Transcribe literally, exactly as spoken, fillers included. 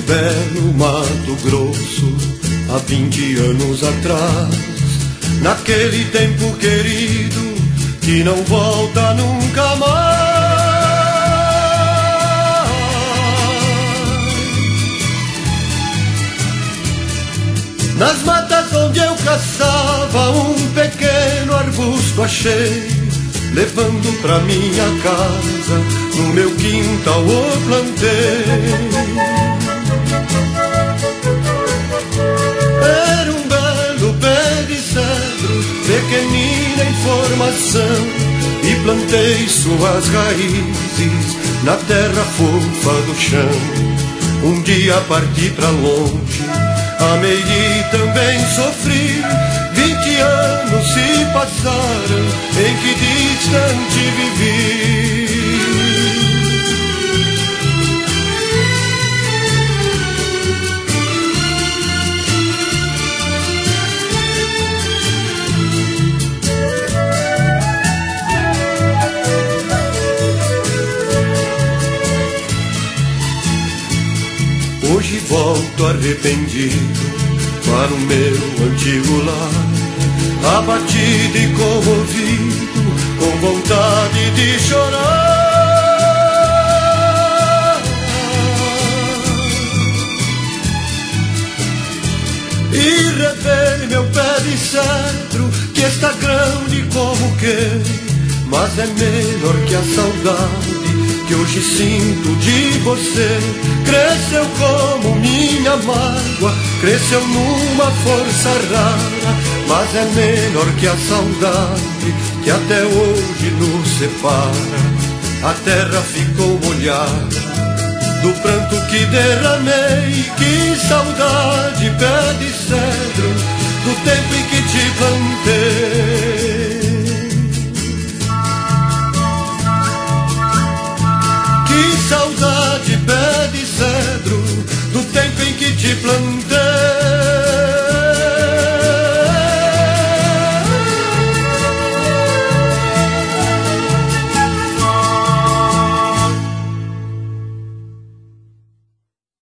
belo Mato Grosso, há vinte anos atrás, naquele tempo querido que não volta nunca mais. Nas matas onde eu caçava, um pequeno arbusto achei, levando pra minha casa, no meu quintal o plantei. Era um belo pé de cedro, pequenina em formação, e plantei suas raízes na terra fofa do chão. Um dia parti pra longe, amei e também sofri. Vinte anos se passaram, em que distante vivi. Hoje volto arrependido para o meu antigo lar, abatido e comovido, com vontade de chorar. E rever meu pé de cedro, que está grande como que, mas é menor que a saudade que hoje sinto de você. Cresceu como minha mágoa, cresceu numa força rara, mas é menor que a saudade que até hoje nos separa. A terra ficou molhada do pranto que derramei. Que saudade, pé de cedro, do tempo em que te plantei. Que saudade, pé de cedro, do tempo em que te plantei.